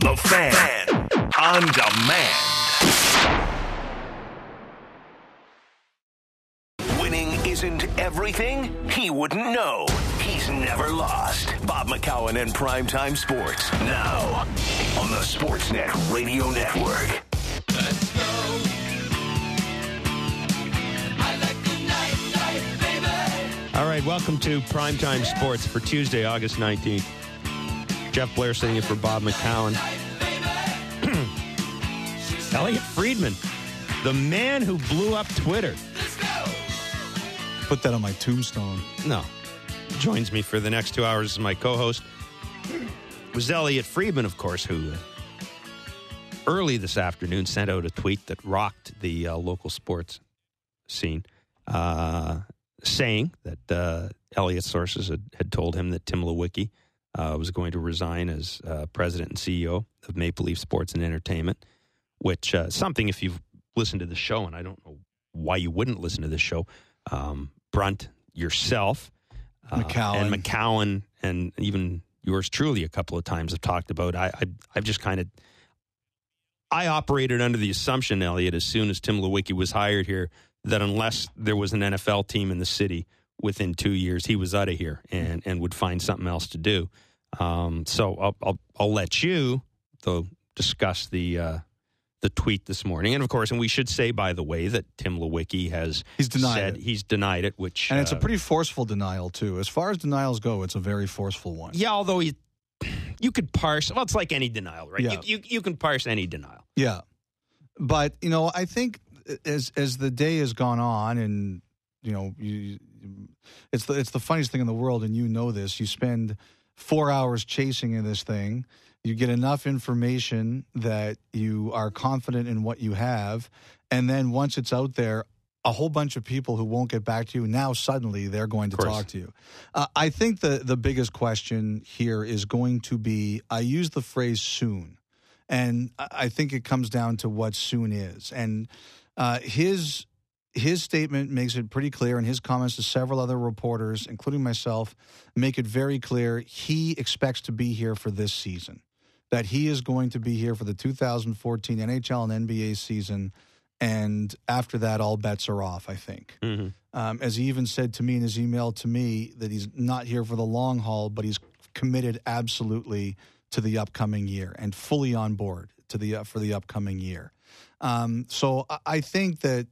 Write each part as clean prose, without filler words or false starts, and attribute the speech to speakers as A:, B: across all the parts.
A: The Fan on demand. Winning isn't everything? He wouldn't know. He's never lost. Bob McCowan and Primetime Sports. Now on the Sportsnet Radio Network.
B: Let's go. I like the night, baby.
C: All right, welcome to Primetime Sports for Tuesday, August 19th. Jeff Blair sitting in for Bob McCowan. Elliot Friedman, the man who blew up Twitter.
D: Put that on my tombstone.
C: No. Joins me for the next 2 hours as my co-host. It was Elliot Friedman, of course, who early this afternoon sent out a tweet that rocked the local sports scene, saying that Elliot's sources had told him that Tim Lewicki was going to resign as president and CEO of Maple Leaf Sports and Entertainment, which something, if you've listened to the show, and I don't know why you wouldn't listen to this show, Brunt, yourself, McCowan, and even yours truly a couple of times have talked about. I've just kind of, I operated under the assumption, Elliot, as soon as Tim Lewicki was hired here, that unless there was an NFL team in the city within 2 years, he was out of here and would find something else to do. So I'll let you, though, discuss the tweet this morning. And, of course, and we should say, by the way, that Tim Lewicki has he's denied it, which...
D: And it's a pretty forceful denial, too. As far as denials go, it's a very forceful one.
C: Yeah, although you could parse... Well, it's like any denial, right? Yeah. You can parse any denial.
D: Yeah. But, I think as the day has gone on and, it's the funniest thing in the world, and you know this. You spend 4 hours chasing in this thing. You get enough information that you are confident in what you have, and then once it's out there, a whole bunch of people who won't get back to you, now suddenly they're going to talk to you. I think the biggest question here is going to be, I use the phrase soon, and I think it comes down to what soon is. And his statement makes it pretty clear, and his comments to several other reporters, including myself, make it very clear he expects to be here for this season, that he is going to be here for the 2014 NHL and NBA season, and after that, all bets are off, I think. Mm-hmm. As he even said to me in his email to me, that he's not here for the long haul, but he's committed absolutely to the upcoming year and fully on board for the upcoming year. So I think that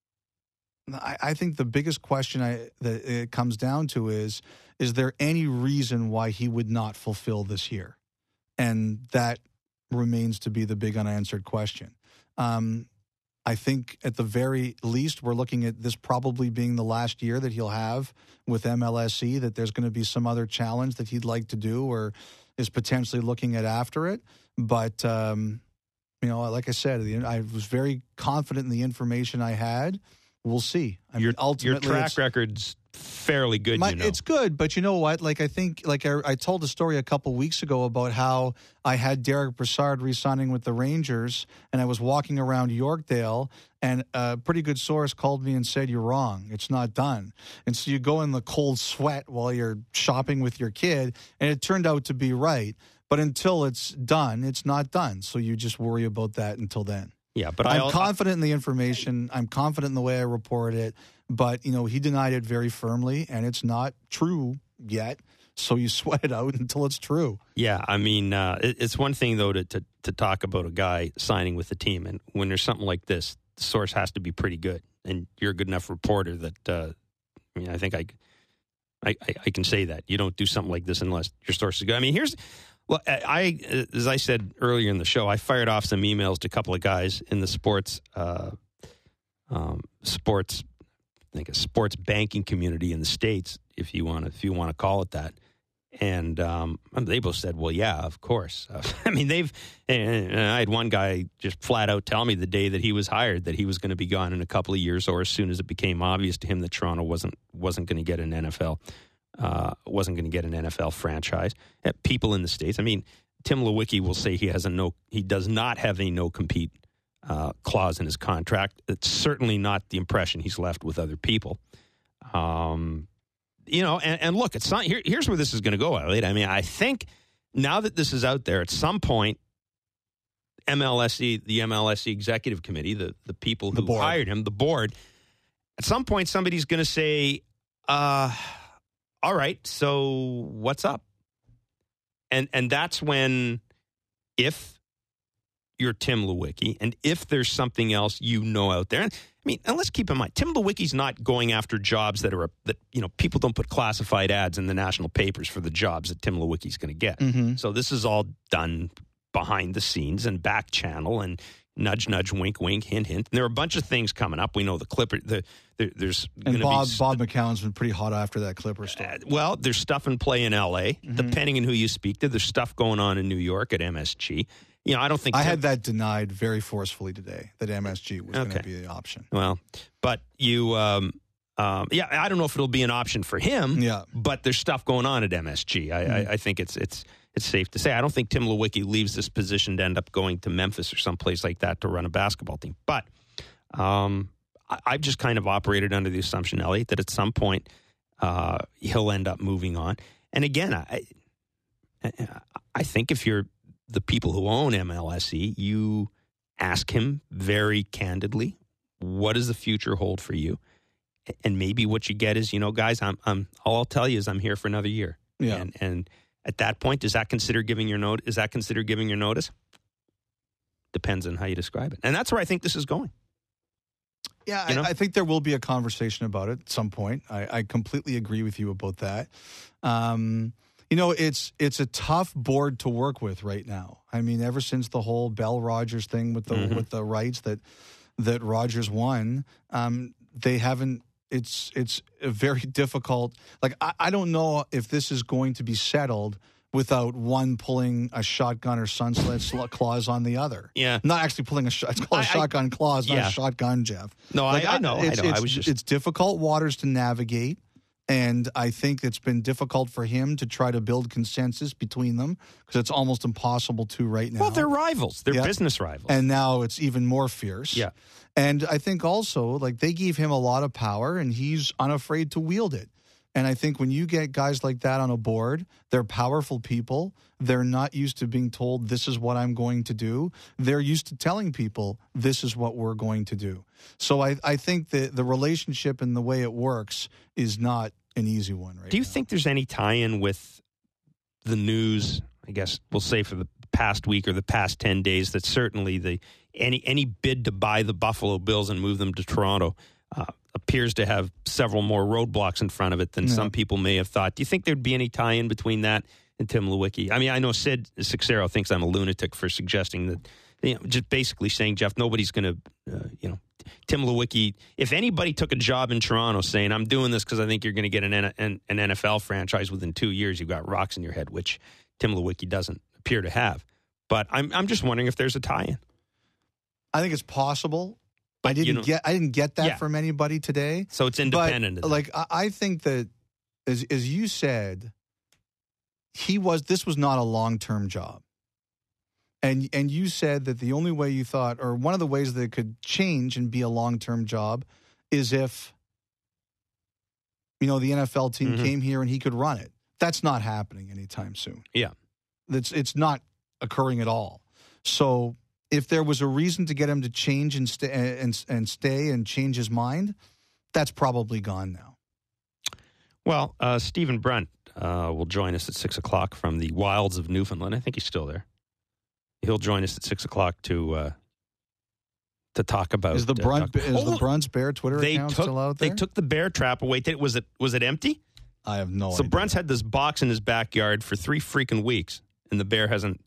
D: the biggest question that it comes down to is there any reason why he would not fulfill this year? And that remains to be the big unanswered question. I think at the very least, we're looking at this probably being the last year that he'll have with MLSE, that there's going to be some other challenge that he'd like to do or is potentially looking at after it. But, like I said, I was very confident in the information I had. We'll see.
C: Your track record's fairly good,
D: It's good, but you know what? I think I told a story a couple weeks ago about how I had Derek Brassard re-signing with the Rangers, and I was walking around Yorkdale, and a pretty good source called me and said, "You're wrong. It's not done." And so you go in the cold sweat while you're shopping with your kid, and it turned out to be right. But until it's done, it's not done. So you just worry about that until then.
C: Yeah, but
D: I'm confident in the information. I'm confident in the way I report it. But, he denied it very firmly, and it's not true yet. So you sweat it out until it's true.
C: Yeah, I mean, it's one thing, though, to talk about a guy signing with the team. And when there's something like this, the source has to be pretty good. And you're a good enough reporter that, I think I can say that. You don't do something like this unless your source is good. I mean, as I said earlier in the show, I fired off some emails to a couple of guys in the sports banking community in the States, if you want to call it that. And they both said, "Well, yeah, of course." I mean, and I had one guy just flat out tell me the day that he was hired that he was going to be gone in a couple of years, or as soon as it became obvious to him that Toronto wasn't going to get an NFL. Wasn't going to get an NFL franchise. People in the States. I mean, Tim Lewicki will say he does not have a no-compete clause in his contract. It's certainly not the impression he's left with other people. And look, it's not. Here's where this is going to go, Elliot. I mean, I think now that this is out there, at some point, MLSE, the MLSE executive committee, the people who hired him, the board, at some point somebody's going to say, all right, so what's up? And that's when, if you're Tim Lewicki, and if there's something else out there, I mean, and let's keep in mind, Tim Lewicki's not going after jobs that people don't put classified ads in the national papers for the jobs that Tim Lewicki's going to get. Mm-hmm. So this is all done behind the scenes and back channel and nudge, nudge, wink, wink, hint, hint. And there are a bunch of things coming up. We know the Clipper. There's
D: and Bob McCown's been pretty hot after that Clipper stuff.
C: Well, there's stuff in play in L.A. Mm-hmm. Depending on who you speak to. There's stuff going on in New York at MSG. I don't think...
D: I had that denied very forcefully today, that MSG was going to be the option.
C: Well, but you... I don't know if it'll be an option for him, but there's stuff going on at MSG. I think it's safe to say. I don't think Tim Lewicki leaves this position to end up going to Memphis or someplace like that to run a basketball team. But I've just kind of operated under the assumption, Elliot, that at some point he'll end up moving on. And again, I think if you're the people who own MLSE, you ask him very candidly, what does the future hold for you? And maybe what you get is, guys, all I'll tell you is I'm here for another year. Yeah. And at that point, is that considered giving your notice? Depends on how you describe it. And that's where I think this is going.
D: Yeah, I think there will be a conversation about it at some point. I completely agree with you about that. It's a tough board to work with right now. I mean, ever since the whole Bell Rogers thing with the rights that Rogers won, they haven't. It's a very difficult. Like, I don't know if this is going to be settled without one pulling a shotgun or sunset clause on the other.
C: Yeah,
D: not actually pulling a shot. It's called a shotgun clause, not a shotgun, Jeff.
C: No, I know.
D: It's difficult waters to navigate. And I think it's been difficult for him to try to build consensus between them because it's almost impossible to right now.
C: Well, they're rivals. They're business rivals.
D: And now it's even more fierce.
C: Yeah.
D: And I think also, they gave him a lot of power, and he's unafraid to wield it. And I think when you get guys like that on a board, they're powerful people. They're not used to being told, this is what I'm going to do. They're used to telling people, this is what we're going to do. So I think that the relationship and the way it works is not an easy one right now.
C: Do you think there's any tie-in with the news, I guess we'll say for the past week or the past 10 days, that certainly any bid to buy the Buffalo Bills and move them to Toronto appears to have several more roadblocks in front of it than some people may have thought. Do you think there'd be any tie-in between that and Tim Lewicki? I mean, I know Sid Sixero thinks I'm a lunatic for suggesting that, just basically saying, Jeff, nobody's going to, Tim Lewicki, if anybody took a job in Toronto saying, I'm doing this because I think you're going to get an NFL franchise within 2 years, you've got rocks in your head, which Tim Lewicki doesn't appear to have. But I'm just wondering if there's a tie-in.
D: I think it's possible. But I didn't get that from anybody today.
C: So it's independent.
D: But, I think that, as you said, this was not a long-term job. And you said that the only way you thought, or one of the ways that it could change and be a long-term job, is if, the NFL team came here and he could run it. That's not happening anytime soon.
C: Yeah.
D: It's not occurring at all. So if there was a reason to get him to change and stay and change his mind, that's probably gone now.
C: Well, Stephen Brunt will join us at 6 o'clock from the wilds of Newfoundland. I think he's still there. He'll join us at 6 o'clock to talk about.
D: Is the Brunt's Bear Twitter account still out there?
C: They took the bear trap away. Was it empty?
D: I have no idea.
C: So Brunt's had this box in his backyard for 3 freaking weeks, and the bear hasn't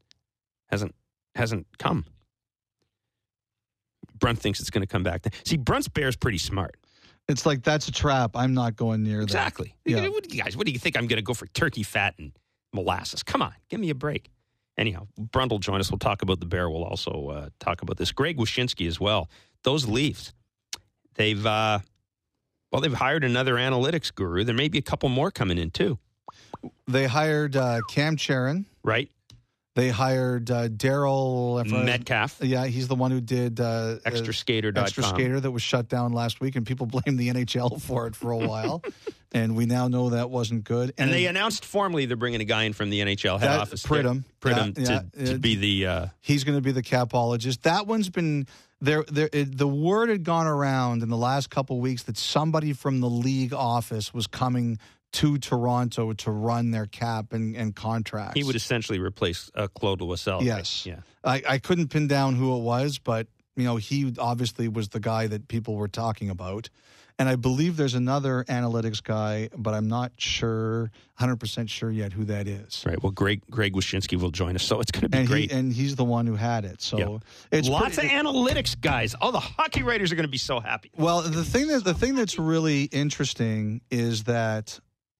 C: come. Brunt thinks it's going to come back. See, Brunt's bear's pretty smart.
D: It's like, that's a trap. I'm not going near that.
C: Exactly. Yeah. What do you think I'm going to go for turkey fat and molasses? Come on, give me a break. Anyhow, Brunt will join us. We'll talk about the bear. We'll also talk about this. Greg Wyshynski as well. Those Leafs, they've hired another analytics guru. There may be a couple more coming in too.
D: They hired Cam Charon.
C: Right.
D: They hired Daryl
C: Metcalf.
D: Yeah, he's the one who did
C: Extraskater.com.
D: Extra Skater that was shut down last week, and people blamed the NHL for it for a while. And we now know that wasn't good.
C: And they announced formally they're bringing a guy in from the NHL head office.
D: Pridham.
C: To be the...
D: he's going to be the capologist. That one's been... the word had gone around in the last couple weeks that somebody from the league office was coming to Toronto to run their cap and contracts.
C: He would essentially replace Claude Loisel.
D: Yes.
C: Right? Yeah.
D: I couldn't pin down who it was, but he obviously was the guy that people were talking about. And I believe there's another analytics guy, but I'm not 100% sure yet who that is.
C: Right. Well, Greg Wyshynski will join us, so it's going to be great.
D: And he's the one who had it. So it's
C: lots of analytics guys. Oh, the hockey writers are going to be so happy.
D: Well, the thing that's really interesting is that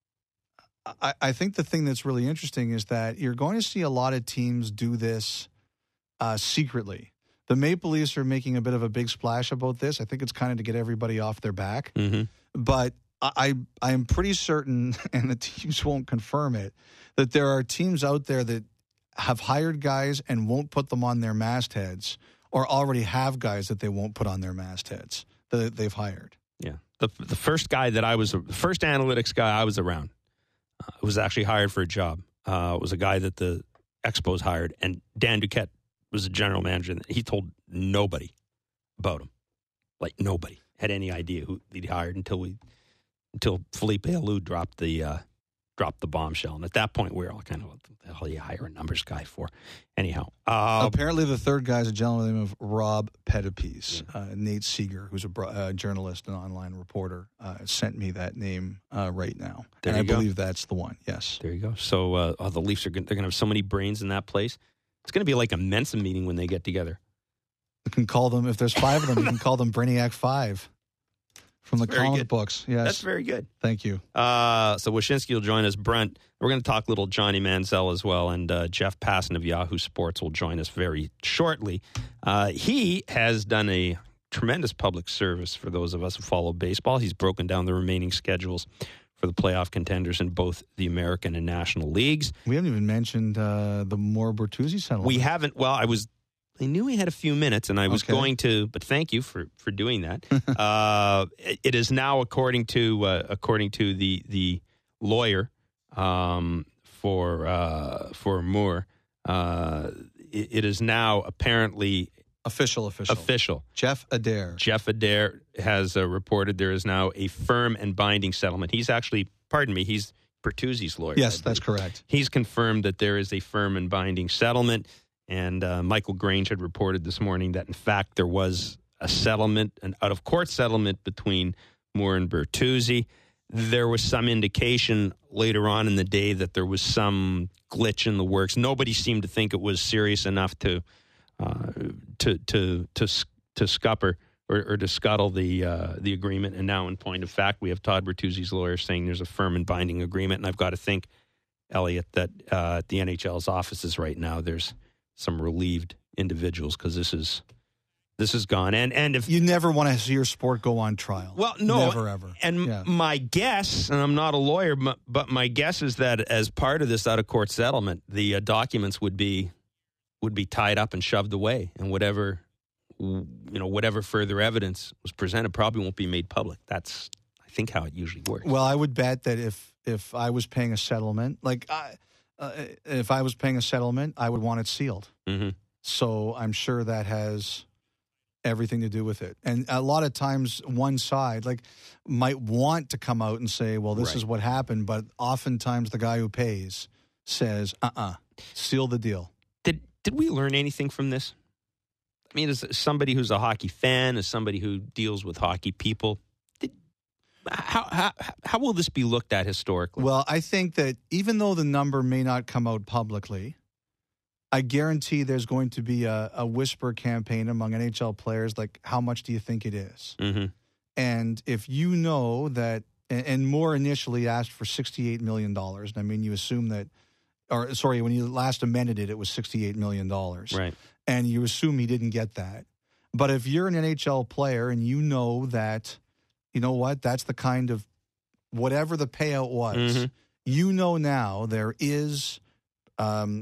D: I think the thing that's really interesting is that you're going to see a lot of teams do this secretly. The Maple Leafs are making a bit of a big splash about this. I think it's kind of to get everybody off their back.
C: Mm-hmm.
D: But I am pretty certain, and the teams won't confirm it, that there are teams out there that have hired guys and won't put them on their mastheads, or already have guys that they won't put on their mastheads that they've hired.
C: Yeah. The first guy the first analytics guy I was around was actually hired for a job. It was a guy that the Expos hired, and Dan Duquette was a general manager, and he told nobody about him. Like, nobody had any idea who he'd hired until Philippe Alou dropped the bombshell. And at that point, we were all kind of, what the hell you hire a numbers guy for? Anyhow.
D: Apparently the third guy is a gentleman by the name of Rob Pettipies. Nate Seeger, who's a journalist and online reporter, sent me that name right now.
C: There
D: and I
C: you go.
D: believe that's the one, yes.
C: There you go. So the Leafs, they're going to have so many brains in that place. It's going to be like a Mensa meeting when they get together.
D: You can call them, if there's 5 of them, you can call them Brainiac 5 from the comic books. Yes.
C: That's very good.
D: Thank you.
C: So Wyshynski will join us. Brent, we're going to talk little Johnny Manziel as well, and Jeff Passan of Yahoo Sports will join us very shortly. He has done a tremendous public service for those of us who follow baseball. He's broken down the remaining schedules for the playoff contenders in both the American and National Leagues.
D: We haven't even mentioned the Moore Bertuzzi settlement.
C: We haven't. Well, I knew we had a few minutes, and I was going to, but thank you for doing that. It is now, according to the lawyer for Moore, it is now apparently
D: official. Jeff Adair
C: has reported there is now a firm and binding settlement. He's actually, he's Bertuzzi's lawyer.
D: Yes, that's correct.
C: He's confirmed that there is a firm and binding settlement. And Michael Grange had reported this morning that, in fact, there was a settlement, an out-of-court settlement between Moore and Bertuzzi. There was some indication later on in the day that there was some glitch in the works. Nobody seemed to think it was serious enough to scupper or to scuttle the agreement. And now, in point of fact, we have Todd Bertuzzi's lawyer saying there's a firm and binding agreement. And I've got to think, Elliot, that at the NHL's offices right now, there's some relieved individuals because this is gone. And if
D: you never want to see your sport go on trial,
C: well, no,
D: never ever.
C: And my guess, and I'm not a lawyer, but my guess is that as part of this out of court settlement, the documents would be tied up and shoved away, and whatever further evidence was presented probably won't be made public. That's, I think, how it usually works.
D: Well, I would bet that if I was paying a settlement, if I was paying a settlement, I would want it sealed.
C: Mm-hmm.
D: So I'm sure that has everything to do with it. And a lot of times one side might want to come out and say, well, this is what happened. But oftentimes the guy who pays says, seal the deal.
C: Did we learn anything from this? I mean, as somebody who's a hockey fan, as somebody who deals with hockey people, how will this be looked at historically?
D: Well, I think that even though the number may not come out publicly, I guarantee there's going to be a whisper campaign among NHL players, like, how much do you think it is?
C: Mm-hmm.
D: And if you know that, and Moore initially asked for $68 million, and I mean, you assume that, when you last amended it, it was $68 million.
C: Right.
D: And you assume he didn't get that. But if you're an NHL player and you know that, you know what, that's the kind of, whatever the payout was, you know now there is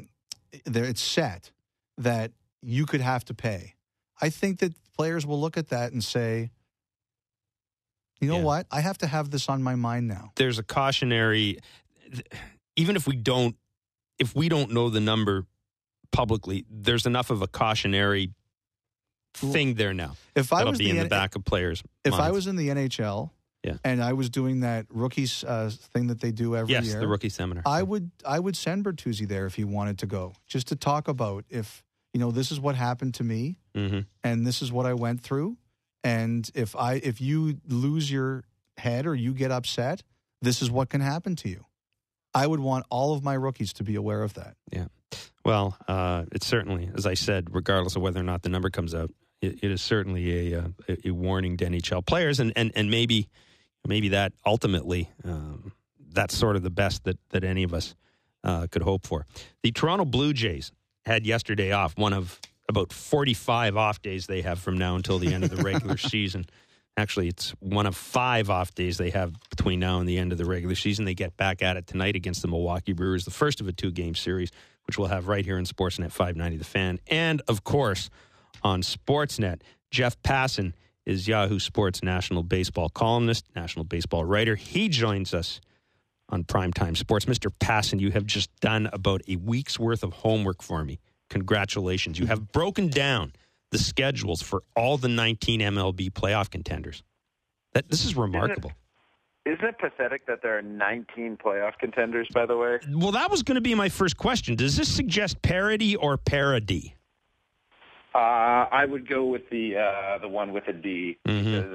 D: it's set that you could have to pay. I think that players will look at that and say, you know what? I have to have this on my mind now.
C: There's a cautionary, even if we don't know the number publicly, there's enough of a cautionary thing there now.
D: If I
C: that'll
D: was
C: be in the back of players'
D: If
C: minds.
D: I was in the NHL and I was doing that rookies thing that they do every year.
C: Yes, the rookie seminar.
D: I would send Bertuzzi there if he wanted to go, just to talk about if, this is what happened to me and this is what I went through. And if you lose your head or you get upset, this is what can happen to you. I would want all of my rookies to be aware of that.
C: Yeah. Well, it's certainly, as I said, regardless of whether or not the number comes out, it is certainly a warning to NHL players, and maybe that ultimately that's sort of the best that any of us could hope for. The Toronto Blue Jays had yesterday off, one of about 45 off days they have from now until the end of the regular season. Actually, it's one of 5 off days they have between now and the end of the regular season. They get back at it tonight against the Milwaukee Brewers, the first of a 2-game series, which we'll have right here in Sportsnet 590 The Fan. And, of course, on Sportsnet, Jeff Passan is Yahoo Sports national baseball columnist, national baseball writer. He joins us on Primetime Sports. Mr. Passan, you have just done about a week's worth of homework for me. Congratulations. You have broken down the schedules for all the 19 MLB playoff contenders. This is remarkable.
E: Isn't it pathetic that there are 19 playoff contenders, by the way?
C: Well, that was going to be my first question. Does this suggest parity or parody?
E: I would go with the one with a D because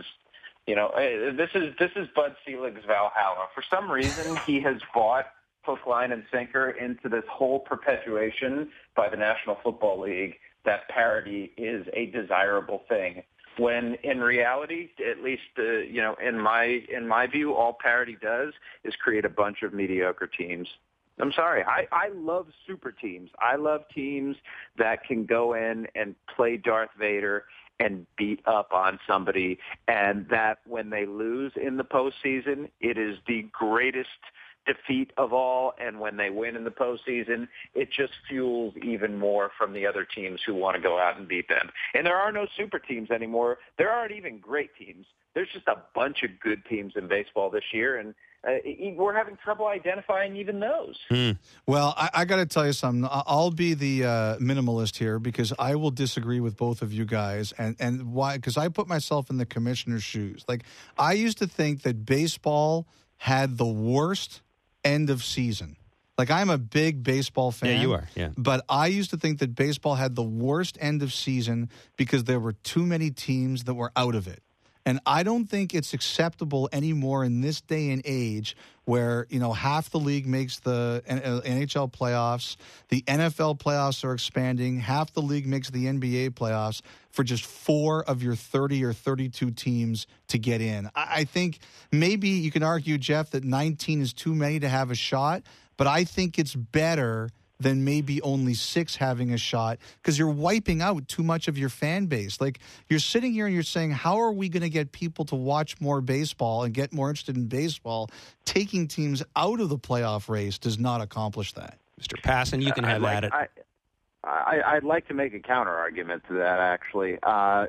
E: this is Bud Selig's Valhalla. For some reason, he has bought hook, line, and sinker into this whole perpetuation by the National Football League that parity is a desirable thing. When in reality, at least in my view, all parity does is create a bunch of mediocre teams. I'm sorry. I love super teams. I love teams that can go in and play Darth Vader and beat up on somebody, and that when they lose in the postseason, it is the greatest defeat of all, and when they win in the postseason, it just fuels even more from the other teams who want to go out and beat them. And there are no super teams anymore. There aren't even great teams. There's just a bunch of good teams in baseball this year, and we're having trouble identifying even those.
D: Well, I got to tell you something. I'll be the minimalist here because I will disagree with both of you guys. And why? Because I put myself in the commissioner's shoes. Like, I used to think that baseball had the worst end of season. Like, I'm a big baseball fan.
C: Yeah, you are, yeah.
D: But I used to think that baseball had the worst end of season because there were too many teams that were out of it. And I don't think it's acceptable anymore in this day and age where, half the league makes the NHL playoffs, the NFL playoffs are expanding, half the league makes the NBA playoffs for just 4 of your 30 or 32 teams to get in. I think maybe you can argue, Jeff, that 19 is too many to have a shot, but I think it's better than maybe only 6 having a shot because you're wiping out too much of your fan base. Like, you're sitting here and you're saying, how are we going to get people to watch more baseball and get more interested in baseball? Taking teams out of the playoff race does not accomplish that.
C: Mr. Passan, you can have at it.
E: I'd like to make a counter argument to that, actually.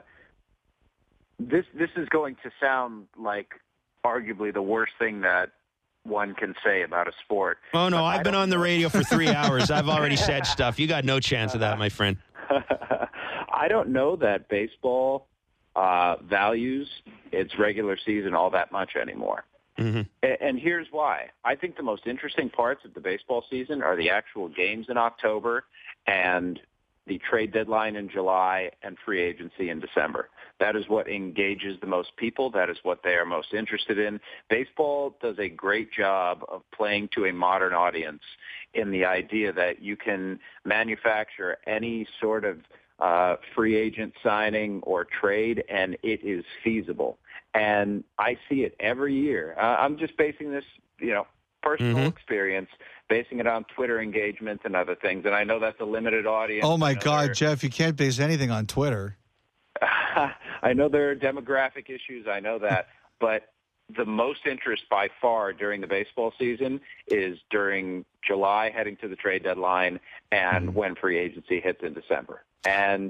E: This is going to sound like arguably the worst thing that one can say about a sport.
C: Oh, no, I've been on the radio for 3 hours. I've already said stuff. You got no chance of that, my friend.
E: I don't know that baseball values its regular season all that much anymore. Mm-hmm. And here's why. I think the most interesting parts of the baseball season are the actual games in October and the trade deadline in July and free agency in December. That is what engages the most people. That is what they are most interested in. Baseball does a great job of playing to a modern audience in the idea that you can manufacture any sort of free agent signing or trade, and it is feasible. And I see it every year. I'm just basing this, personal experience, basing it on Twitter engagement and other things. And I know that's a limited audience.
D: Oh, my God, Jeff, you can't base anything on Twitter.
E: I know there are demographic issues. I know that. But the most interest by far during the baseball season is during July, heading to the trade deadline, and when free agency hits in December. And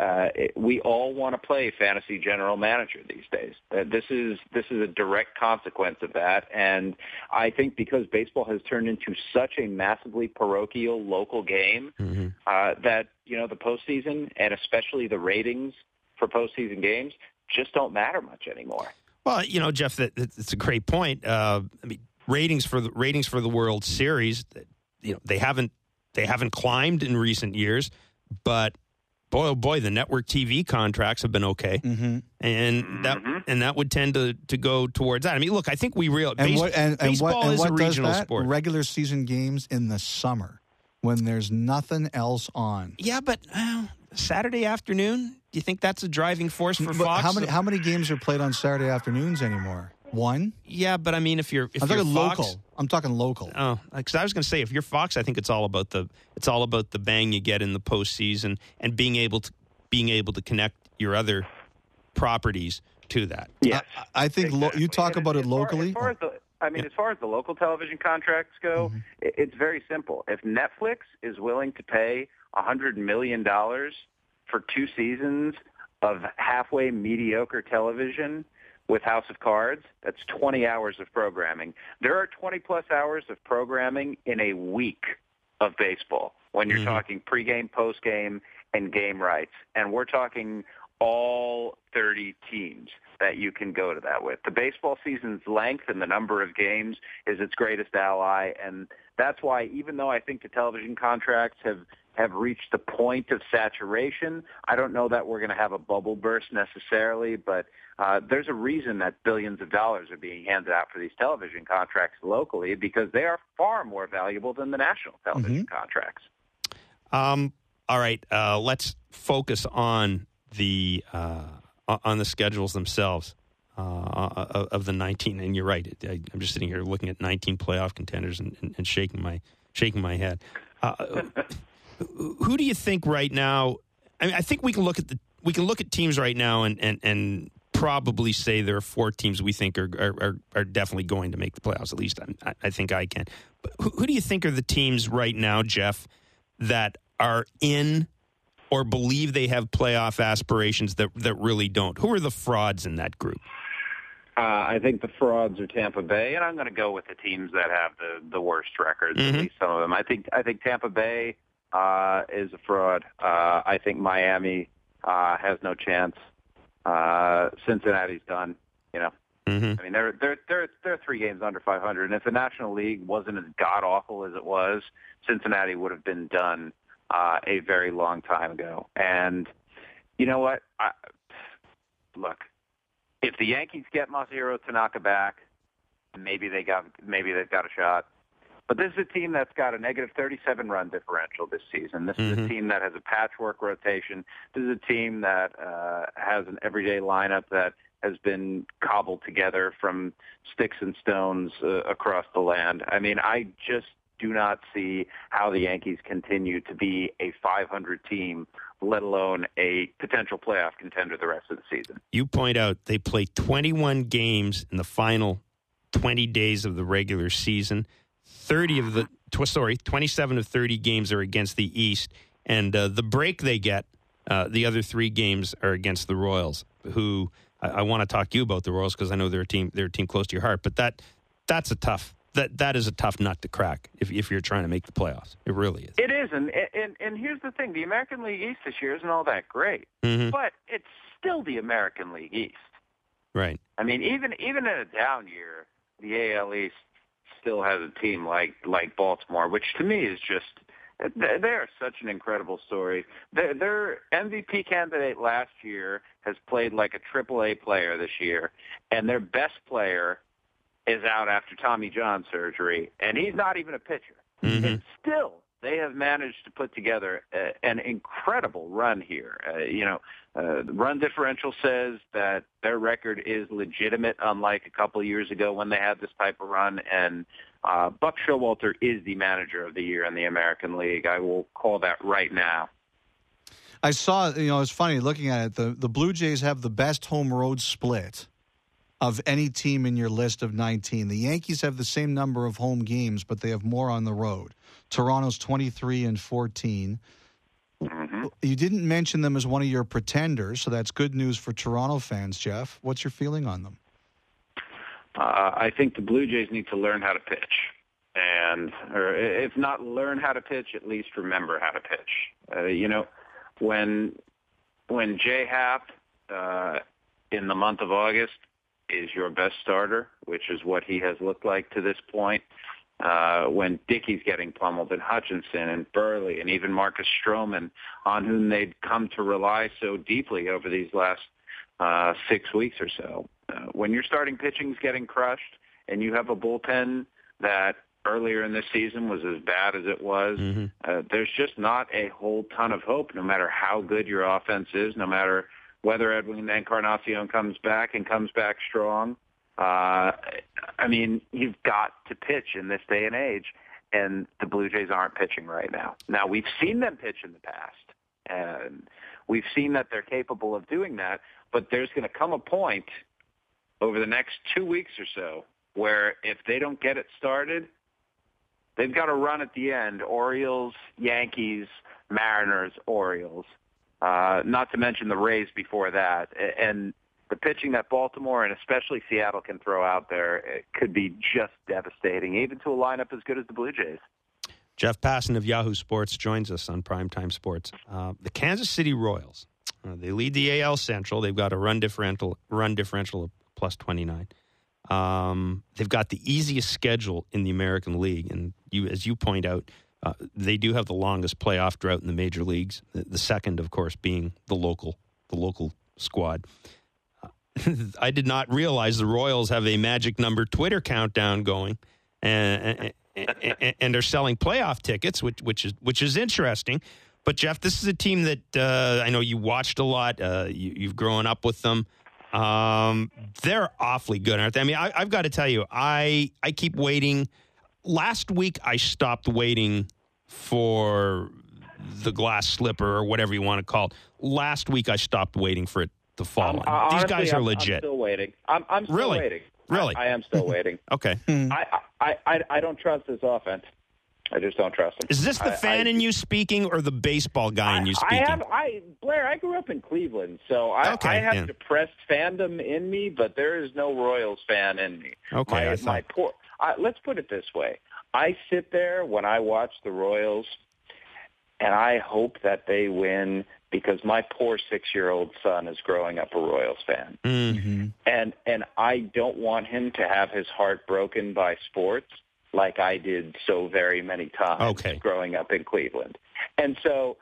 E: we all want to play fantasy general manager these days. This is a direct consequence of that. And I think because baseball has turned into such a massively parochial local game, that, you know, the postseason and especially the ratings for postseason games just don't matter much anymore.
C: Well, you know, Jeff, that's a great point. I mean, ratings for the World Series, you know, they haven't climbed in recent years, but boy, oh boy, the network TV contracts have been okay, and that would tend to go towards that. I mean, look, I think we realize baseball is a regional sport.
D: Regular season games in the summer when there's nothing else on.
C: Yeah, but Saturday afternoon. Do you think that's a driving force for Fox?
D: How many games are played on Saturday afternoons anymore? One?
C: Yeah, but I mean, if you're
D: talking
C: Fox,
D: local. I'm talking local.
C: Oh, because I was going to say, if you're Fox, I think it's all about the bang you get in the postseason and being able to connect your other properties to that.
E: Yes,
D: I think
E: exactly.
D: You talk about it locally.
E: As far as the local television contracts go, it's very simple. If Netflix is willing to pay $100 million for 2 seasons of halfway mediocre television with House of Cards, that's 20 hours of programming. There are 20-plus hours of programming in a week of baseball when you're talking pregame, postgame, and game rights. And we're talking all 30 teams that you can go to that with. The baseball season's length and the number of games is its greatest ally, and that's why, even though I think the television contracts have reached the point of saturation, I don't know that we're going to have a bubble burst necessarily, but there's a reason that billions of dollars are being handed out for these television contracts locally, because they are far more valuable than the national television contracts.
C: All right, let's focus on the schedules themselves of the 19. And you're right. I'm just sitting here looking at 19 playoff contenders and shaking my head. Who do you think right now? I mean, I think we can look at teams right now and probably say there are 4 teams we think are definitely going to make the playoffs. At least I think I can. But who do you think are the teams right now, Jeff, that are in or believe they have playoff aspirations that really don't? Who are the frauds in that group?
E: I think the frauds are Tampa Bay, and I'm going to go with the teams that have the worst records, at least some of them. I think Tampa Bay is a fraud. I think Miami has no chance. Cincinnati's done. You know, I mean, they're 3 games under 500, and if the National League wasn't as god awful as it was, Cincinnati would have been done a very long time ago. And you know what? Look, if the Yankees get Masahiro Tanaka back, maybe they've got a shot. But this is a team that's got a negative 37 run differential this season. This is a team that has a patchwork rotation. This is a team that has an everyday lineup that has been cobbled together from sticks and stones across the land. I mean, I just do not see how the Yankees continue to be a 500 team, let alone a potential playoff contender the rest of the season.
C: You point out they play 21 games in the final 20 days of the regular season. 27 of 30 games are against the East, and the break they get, the other 3 games are against the Royals, who I want to talk to you about the Royals because I know they're a team close to your heart. But that is a tough nut to crack if you're trying to make the playoffs. It really is.
E: It is, and here's the thing: the American League East this year isn't all that great, but it's still the American League East.
C: Right.
E: I mean, even in a down year, the AL East still has a team like Baltimore, which to me is just, they're such an incredible story. Their MVP candidate last year has played like a AAA player this year, and their best player is out after Tommy John surgery, and he's not even a pitcher. And still, they have managed to put together an incredible run here. The run differential says that their record is legitimate, unlike a couple of years ago when they had this type of run. And Buck Showalter is the manager of the year in the American League. I will call that right now.
D: I saw, it's funny looking at it. The Blue Jays have the best home road split of any team in your list of 19. The Yankees have the same number of home games, but they have more on the road. Toronto's 23 and 14.
E: Mm-hmm.
D: You didn't mention them as one of your pretenders, so that's good news for Toronto fans, Jeff. What's your feeling on them?
E: I think the Blue Jays need to learn how to pitch. Or if not learn how to pitch, at least remember how to pitch. When Jay Happ in the month of August is your best starter, which is what he has looked like to this point, when Dickey's getting pummeled and Hutchinson and Burley and even Marcus Stroman, on whom they'd come to rely so deeply over these last 6 weeks or so. When your starting pitching's getting crushed and you have a bullpen that earlier in this season was as bad as it was, there's just not a whole ton of hope, no matter how good your offense is, no matter whether Edwin Encarnacion comes back strong. You've got to pitch in this day and age, and the Blue Jays aren't pitching right now. Now, we've seen them pitch in the past, and we've seen that they're capable of doing that, but there's going to come a point over the next 2 weeks or so where if they don't get it started, they've got to run at the end. Orioles, Yankees, Mariners, Orioles, not to mention the Rays before that. And the pitching that Baltimore and especially Seattle can throw out there, it could be just devastating, even to a lineup as good as the Blue Jays.
C: Jeff Passan of Yahoo Sports joins us on Primetime Sports. The Kansas City Royals, they lead the AL Central. They've got a run differential of plus 29. They've got the easiest schedule in the American League, and as you point out, they do have the longest playoff drought in the major leagues. The second, of course, being the local squad. I did not realize the Royals have a magic number Twitter countdown going, and they're selling playoff tickets, which is interesting. But Jeff, this is a team that I know you watched a lot. You've grown up with them. They're awfully good, aren't they? I mean, I've got to tell you, I keep waiting. Last week, I stopped waiting for the glass slipper or whatever you want to call it. Last week, I stopped waiting for it to fall on.
E: Honestly,
C: these guys are legit.
E: I'm still waiting. I'm still
C: Really?
E: waiting.
C: Really?
E: I am still waiting.
C: Okay.
E: I don't trust this offense. I just don't trust them.
C: Is this the fan in you speaking or the baseball guy in you speaking?
E: Blair, I grew up in Cleveland, so I have depressed fandom in me, but there is no Royals fan in me.
C: Okay.
E: Let's put it this way. I sit there when I watch the Royals, and I hope that they win because my poor 6-year-old son is growing up a Royals fan.
C: Mm-hmm.
E: And I don't want him to have his heart broken by sports like I did so very many times growing up in Cleveland. And so,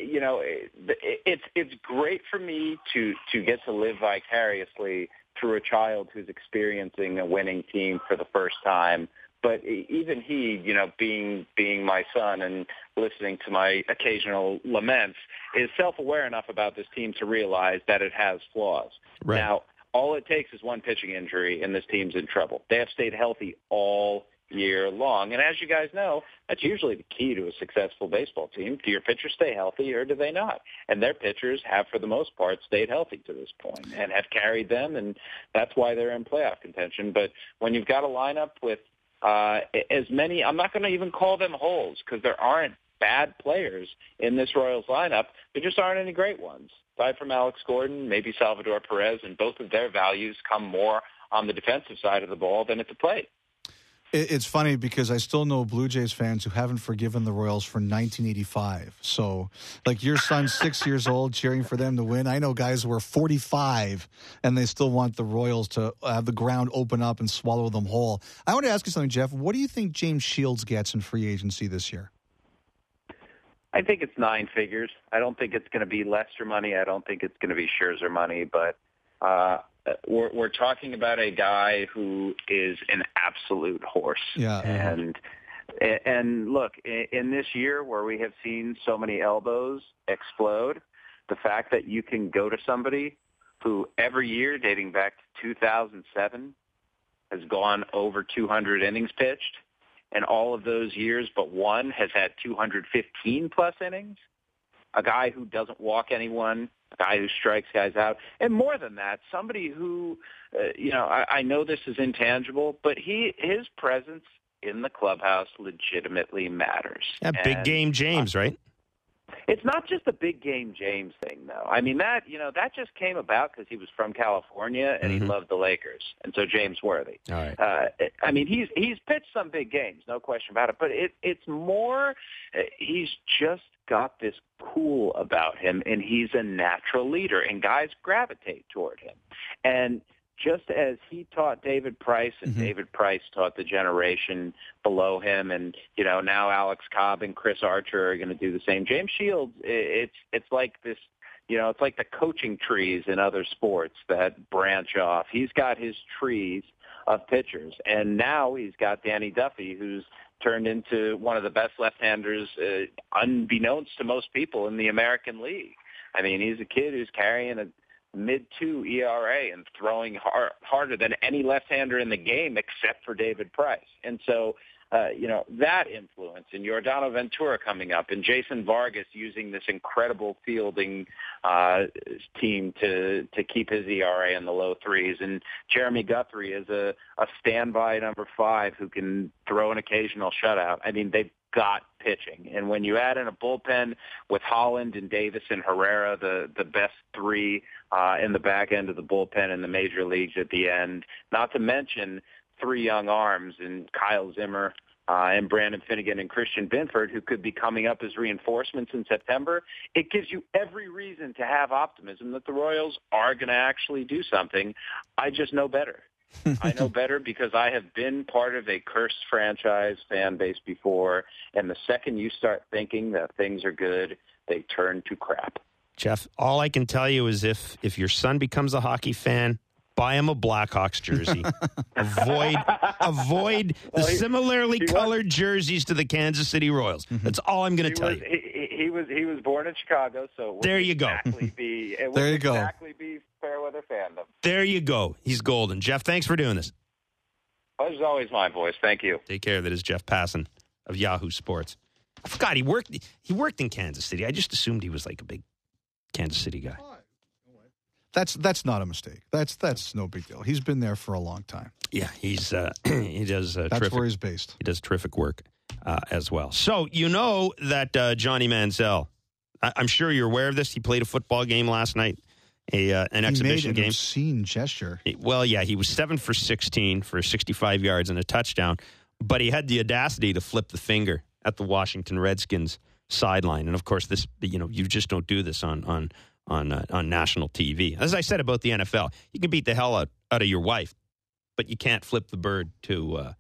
E: it's great for me to get to live vicariously through a child who's experiencing a winning team for the first time. But even he, being my son and listening to my occasional laments, is self-aware enough about this team to realize that it has flaws.
C: Right.
E: Now, all it takes is one pitching injury, and this team's in trouble. They have stayed healthy all year long. And as you guys know, that's usually the key to a successful baseball team. Do your pitchers stay healthy or do they not? And their pitchers have, for the most part, stayed healthy to this point and have carried them, and that's why they're in playoff contention. But when you've got a lineup with as many, I'm not going to even call them holes because there aren't bad players in this Royals lineup. There just aren't any great ones. Aside from Alex Gordon, maybe Salvador Perez, and both of their values come more on the defensive side of the ball than at the plate.
D: It's funny because I still know Blue Jays fans who haven't forgiven the Royals for 1985. So, like your son's 6 years old cheering for them to win. I know guys who are 45 and they still want the Royals to have the ground open up and swallow them whole. I want to ask you something, Jeff. What do you think James Shields gets in free agency this year?
E: I think it's 9 figures. I don't think it's going to be Lester money. I don't think it's going to be Scherzer money, but we're talking about a guy who is an absolute horse.
D: Yeah.
E: And look, in this year where we have seen so many elbows explode, the fact that you can go to somebody who every year dating back to 2007 has gone over 200 innings pitched, and all of those years but one has had 215-plus innings, a guy who doesn't walk anyone, guy who strikes guys out. And more than that, somebody who, I know this is intangible, but his presence in the clubhouse legitimately matters.
C: Yeah, big game James, right?
E: It's not just the big game James thing, though. I mean, that just came about because he was from California and he loved the Lakers, and so James Worthy.
C: All right.
E: I mean, he's pitched some big games, no question about it. But it's more, he's just got this cool about him, and he's a natural leader, and guys gravitate toward him. And just as he taught David Price, and David Price taught the generation below him, and now Alex Cobb and Chris Archer are going to do the same. James Shields, it's like this, it's like the coaching trees in other sports that branch off. He's got his trees of pitchers, and now he's got Danny Duffy, who's turned into one of the best left-handers, unbeknownst to most people, in the American League. I mean, he's a kid who's carrying a mid-2 ERA and throwing harder than any left-hander in the game except for David Price. And so, that influence, and Yordano Ventura coming up, and Jason Vargas using this incredible fielding team to keep his ERA in the low 3s, and Jeremy Guthrie is a standby number 5 who can throw an occasional shutout. I mean, they've got pitching. And when you add in a bullpen with Holland and Davis and Herrera, the best 3 in the back end of the bullpen in the major leagues at the end, not to mention 3 young arms and Kyle Zimmer and Brandon Finnegan and Christian Binford, who could be coming up as reinforcements in September, it gives you every reason to have optimism that the Royals are going to actually do something. I just know better. I know better because I have been part of a cursed franchise fan base before, and the second you start thinking that things are good, they turn to crap.
C: Jeff, all I can tell you is if your son becomes a hockey fan, buy him a Blackhawks jersey. avoid the similarly colored jerseys to the Kansas City Royals. That's all I'm going to tell you.
E: He was born in Chicago, so
C: there you go.
E: It wouldn't exactly be fair weather fandom.
C: There you go. He's golden. Jeff, thanks for doing this.
E: Pleasure's always mine, boys. Thank you.
C: Take care. That is Jeff Passan of Yahoo Sports. I forgot he worked in Kansas City. I just assumed he was like a big Kansas City guy.
D: That's not a mistake. That's no big deal. He's been there for a long time.
C: Yeah, he does.
D: That's where he's based.
C: He does terrific work as well. So you know that Johnny Manziel. I'm sure you're aware of this. He played a football game last night, an exhibition game.
D: He made an obscene gesture.
C: Well, yeah, he was 7 for 16 for 65 yards and a touchdown, but he had the audacity to flip the finger at the Washington Redskins sideline. And of course, this you just don't do this on national TV. As I said about the NFL, you can beat the hell out of your wife, but you can't flip the bird to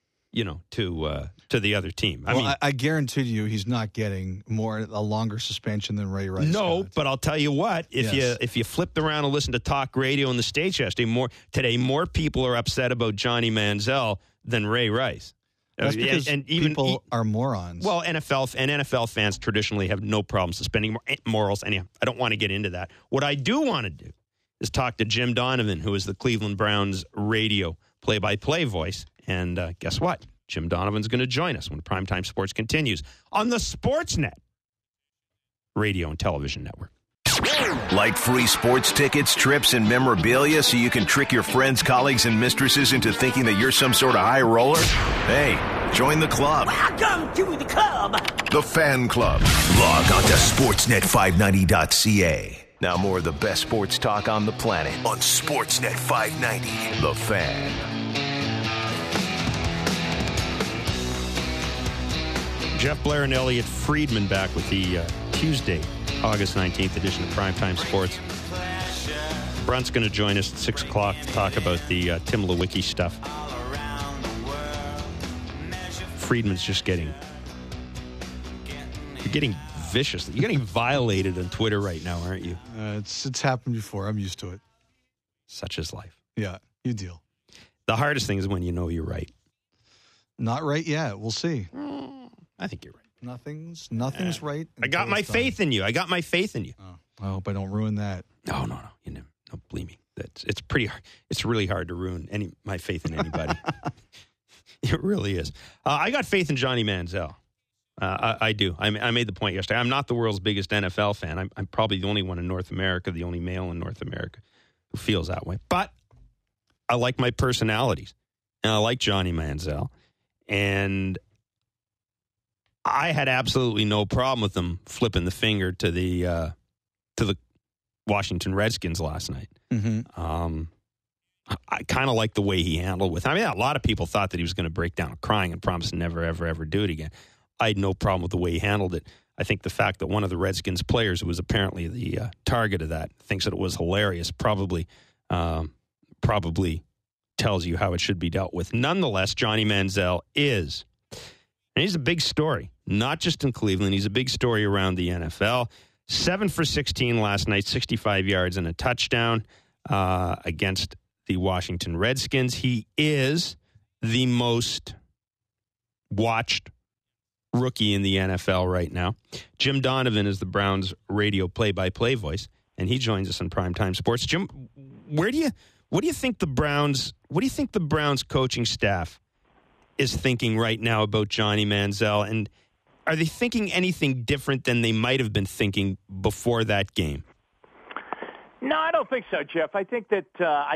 C: the other team.
D: I guarantee you he's not getting a longer suspension than Ray Rice.
C: No,
D: got.
C: But I'll tell you what, if you flipped around and listened to talk radio in the States yesterday, more people are upset about Johnny Manziel than Ray Rice.
D: That's because people are morons.
C: Well, NFL fans traditionally have no problem suspending morals. Anyhow, I don't want to get into that. What I do want to do is talk to Jim Donovan, who is the Cleveland Browns radio play-by-play voice. And guess what? Jim Donovan's going to join us when Primetime Sports continues on the Sportsnet radio and television network.
A: Like free sports tickets, trips, and memorabilia so you can trick your friends, colleagues, and mistresses into thinking that you're some sort of high roller? Hey, join the club.
B: Welcome to the club.
A: The Fan Club. Log on to sportsnet590.ca. Now more of the best sports talk on the planet on Sportsnet 590. The Fan.
C: Jeff Blair and Elliot Friedman back with the Tuesday, August 19th edition of Primetime Sports. Brunt's going to join us at 6 o'clock to talk about the Tim Lewicki stuff. Friedman's just getting vicious. You're getting violated on Twitter right now, aren't you?
D: It's happened before. I'm used to it.
C: Such is life.
D: Yeah, you deal.
C: The hardest thing is when you know you're right.
D: Not right yet. We'll see.
C: I think you're right.
D: Nothing's right.
C: I got my faith in you. I
D: hope I don't ruin that.
C: No. No, believe me. It's pretty hard. It's really hard to ruin my faith in anybody. It really is. I got faith in Johnny Manziel. I do. I made the point yesterday. I'm not the world's biggest NFL fan. I'm probably the only one in North America, the only male in North America who feels that way. But I like my personalities, and I like Johnny Manziel. And I had absolutely no problem with them flipping the finger to the Washington Redskins last night. Mm-hmm. I kind of like the way he handled with. I mean, a lot of people thought that he was going to break down crying and promise to never, ever, ever do it again. I had no problem with the way he handled it. I think the fact that one of the Redskins players, who was apparently the target of that, thinks that it was hilarious, probably tells you how it should be dealt with. Nonetheless, Johnny Manziel is, and he's a big story, not just in Cleveland. He's a big story around the NFL. 7 for 16 last night, 65 yards and a touchdown against the Washington Redskins. He is the most watched rookie in the NFL right now. Jim Donovan is the Browns radio play-by-play voice, and he joins us on Primetime Sports. Jim, what do you think the Browns coaching staff is thinking right now about Johnny Manziel, and are they thinking anything different than they might have been thinking before that game?
F: No, I don't think so, Jeff. I think that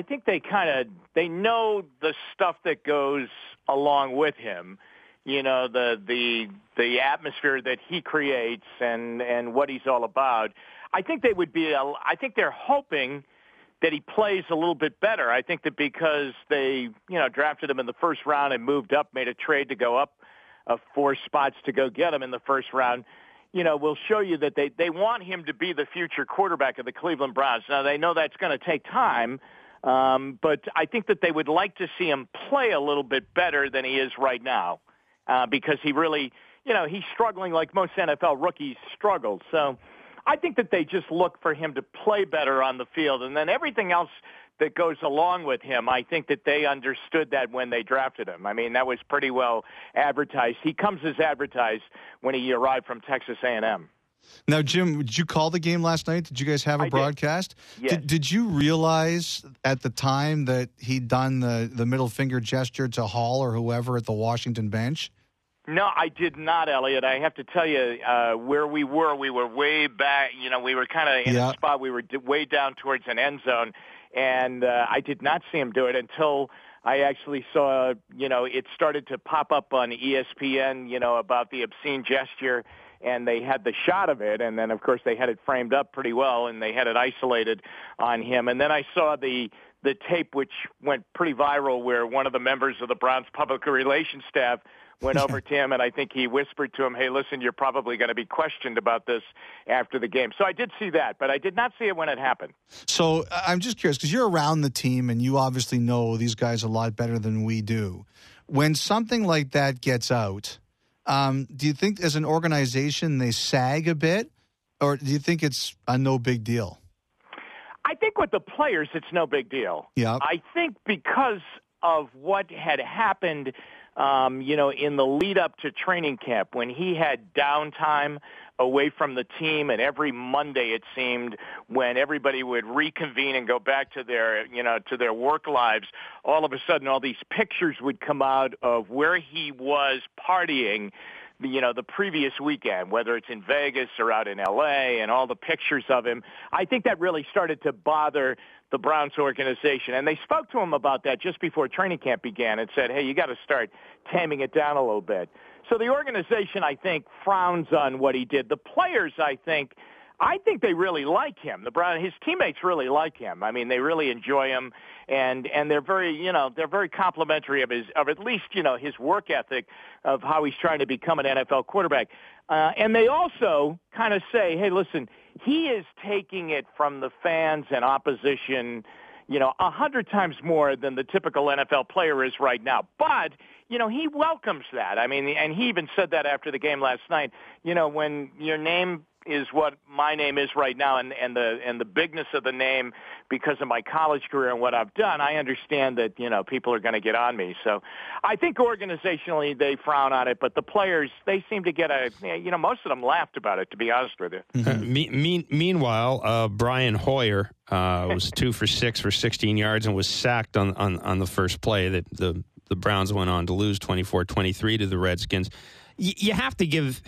F: they know the stuff that goes along with him. You know, the atmosphere that he creates and what he's all about. I think they're hoping that he plays a little bit better. I think that because they, drafted him in the first round and moved up, made a trade to go up 4 spots to go get him in the first round, will show you that they want him to be the future quarterback of the Cleveland Browns. Now, they know that's going to take time, but I think that they would like to see him play a little bit better than he is right now because he really, he's struggling like most NFL rookies struggle. So I think that they just look for him to play better on the field, and then everything else that goes along with him, I think that they understood that when they drafted him. I mean, that was pretty well advertised. He comes as advertised when he arrived from Texas A&M.
D: Now, Jim, did you call the game last night? Did you guys have a broadcast?
F: Yes.
D: Did you realize at the time that he'd done the middle finger gesture to Hall or whoever at the Washington bench?
F: No, I did not, Elliot. I have to tell you, where we were way back. We were kind of in a spot. We were way down towards an end zone. And I did not see him do it until I actually saw, it started to pop up on ESPN, about the obscene gesture, and they had the shot of it. And then, of course, they had it framed up pretty well, and they had it isolated on him. And then I saw the tape, which went pretty viral, where one of the members of the Browns public relations staff went over to him, and I think he whispered to him, hey, listen, you're probably going to be questioned about this after the game. So I did see that, but I did not see it when it happened. So
D: I'm just curious, because you're around the team, and you obviously know these guys a lot better than we do. When something like that gets out, do you think as an organization they sag a bit, or do you think it's a no big deal?
F: I think with the players, it's no big deal.
D: Yeah.
F: I think because of what had happened in the lead up to training camp, when he had downtime away from the team, and every Monday it seemed when everybody would reconvene and go back to their work lives, all of a sudden all these pictures would come out of where he was partying, the previous weekend, whether it's in Vegas or out in L.A., and all the pictures of him. I think that really started to bother the Browns organization. And they spoke to him about that just before training camp began and said, hey, you got to start taming it down a little bit. So the organization, I think, frowns on what he did. The players, I think they really like him. His teammates really like him. I mean, they really enjoy him, and they're very complimentary of at least his work ethic of how he's trying to become an NFL quarterback. And they also kind of say, hey, listen, he is taking it from the fans and opposition, 100 times more than the typical NFL player is right now. But, he welcomes that. I mean, and he even said that after the game last night. When your name is what my name is right now, and the bigness of the name because of my college career and what I've done, I understand that, people are going to get on me. So I think organizationally they frown on it, but the players, they seem to get most of them laughed about it, to be honest with you.
C: Mm-hmm. Meanwhile, Brian Hoyer was 2 for 6 for 16 yards and was sacked on the first play that the Browns went on to lose 24-23 to the Redskins. you have to give.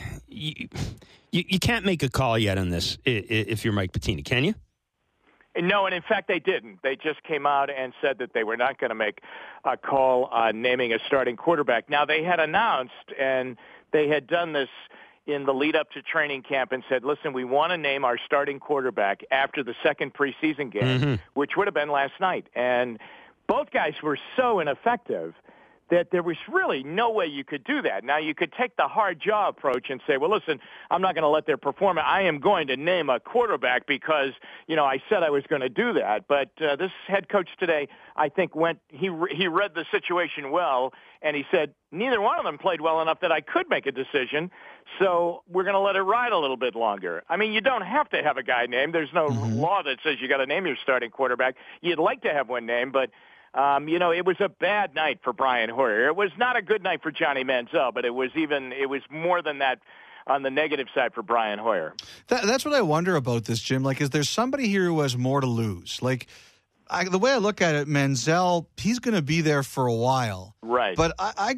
C: You can't make a call yet on this if you're Mike Pettine, can you?
F: No, and in fact, they didn't. They just came out and said that they were not going to make a call on naming a starting quarterback. Now, they had announced, and they had done this in the lead up to training camp and said, listen, we want to name our starting quarterback after the second preseason game, which would have been last night. And both guys were so ineffective that there was really no way you could do that. Now, you could take the hard jaw approach and say, well, listen, I'm not going to let their performance. I am going to name a quarterback because, I said I was going to do that. But this head coach today, I think, he read the situation well, and he said, neither one of them played well enough that I could make a decision, so we're going to let it ride a little bit longer. I mean, you don't have to have a guy named. There's no law that says you got to name your starting quarterback. You'd like to have one named, but it was a bad night for Brian Hoyer. It was not a good night for Johnny Manziel, but it was more than that on the negative side for Brian Hoyer.
D: That's what I wonder about this, Jim. Like, is there somebody here who has more to lose? Like, the way I look at it, Manziel, he's going to be there for a while.
F: Right.
D: But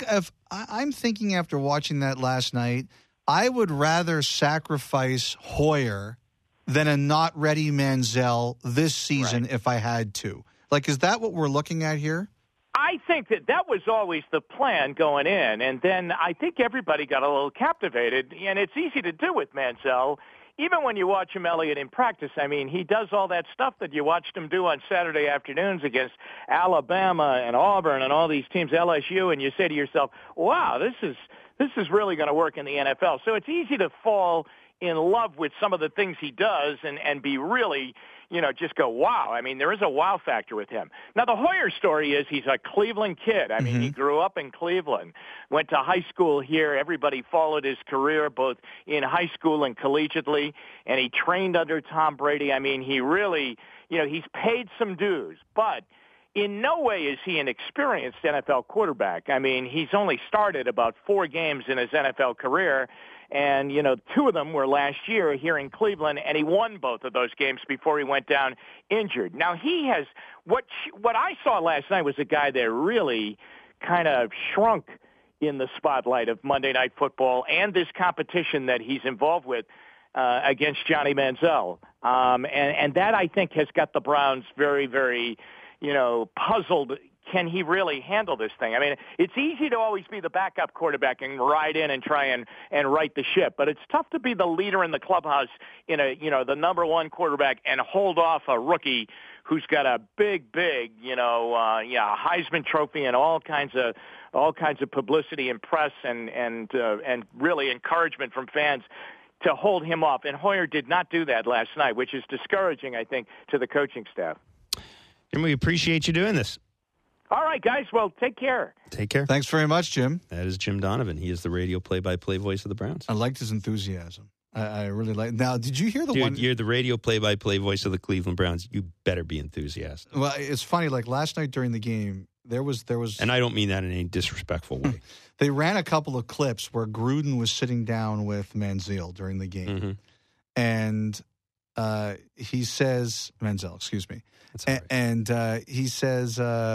D: I'm thinking after watching that last night, I would rather sacrifice Hoyer than a not ready Manziel this season if I had to. Like, is that what we're looking at here?
F: I think that was always the plan going in, and then I think everybody got a little captivated, and it's easy to do with Manziel. Even when you watch him, Elliot, in practice, I mean, he does all that stuff that you watched him do on Saturday afternoons against Alabama and Auburn and all these teams, LSU, and you say to yourself, wow, this is really going to work in the NFL. So it's easy to fall in love with some of the things he does and be really, just go, wow. I mean, there is a wow factor with him. Now, the Hoyer story is he's a Cleveland kid. I mean, he grew up in Cleveland, went to high school here. Everybody followed his career both in high school and collegiately, and he trained under Tom Brady. I mean, he really, he's paid some dues, but in no way is he an experienced NFL quarterback. I mean, he's only started about 4 games in his NFL career, and, 2 of them were last year here in Cleveland, and he won both of those games before he went down injured. Now, he has what I saw last night was a guy that really kind of shrunk in the spotlight of Monday Night Football and this competition that he's involved with against Johnny Manziel. And that, I think, has got the Browns very, very, puzzled. Can he really handle this thing? I mean, it's easy to always be the backup quarterback and ride in and try and right the ship, but it's tough to be the leader in the clubhouse in the number one quarterback and hold off a rookie who's got a big, Heisman Trophy and all kinds of publicity and press and really encouragement from fans to hold him off. And Hoyer did not do that last night, which is discouraging, I think, to the coaching staff.
C: And we appreciate you doing this.
F: All right, guys. Well, take care.
C: Take care.
D: Thanks very much, Jim.
C: That is Jim Donovan. He is the radio play-by-play voice of the Browns.
D: I liked his enthusiasm. I really like. Now, did you hear the one?
C: You're the radio play-by-play voice of the Cleveland Browns. You better be enthusiastic.
D: Well, it's funny. Like last night during the game, there was,
C: and I don't mean that in any disrespectful way.
D: They ran a couple of clips where Gruden was sitting down with Manziel during the game, and he says, Manziel, excuse me, right. And he says,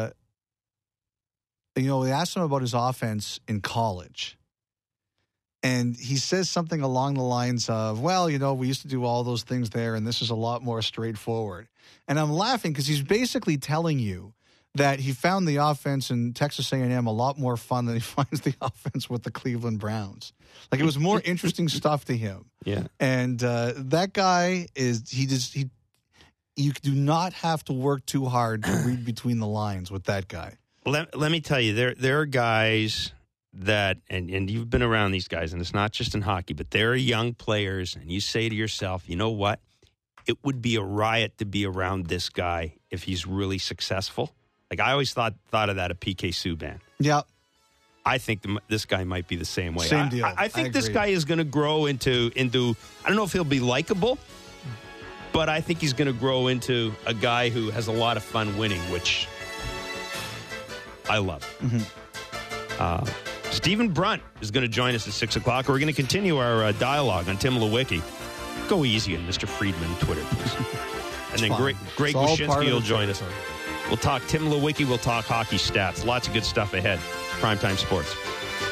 D: they asked him about his offense in college. And he says something along the lines of, well, we used to do all those things there, and this is a lot more straightforward. And I'm laughing because he's basically telling you that he found the offense in Texas A&M a lot more fun than he finds the offense with the Cleveland Browns. Like, it was more interesting stuff to him.
C: Yeah.
D: And that guy you do not have to work too hard to read between the lines with that guy.
C: Let me tell you, there are guys that, and you've been around these guys, and it's not just in hockey, but there are young players, and you say to yourself, you know what? It would be a riot to be around this guy if he's really successful. Like, I always thought of that of PK Subban.
D: Yeah.
C: I think this guy might be the same way.
D: Same deal.
C: I think this guy is going to grow into, I don't know if he'll be likable, but I think he's going to grow into a guy who has a lot of fun winning, which I love. Stephen Brunt is going to join us at 6 o'clock. We're going to continue our dialogue on Tim Lewicki. Go easy on Mr. Friedman Twitter, please. And then Greg Wyshynski will join us. We'll talk Tim Lewicki. We'll talk hockey stats. Lots of good stuff ahead. Primetime Sports.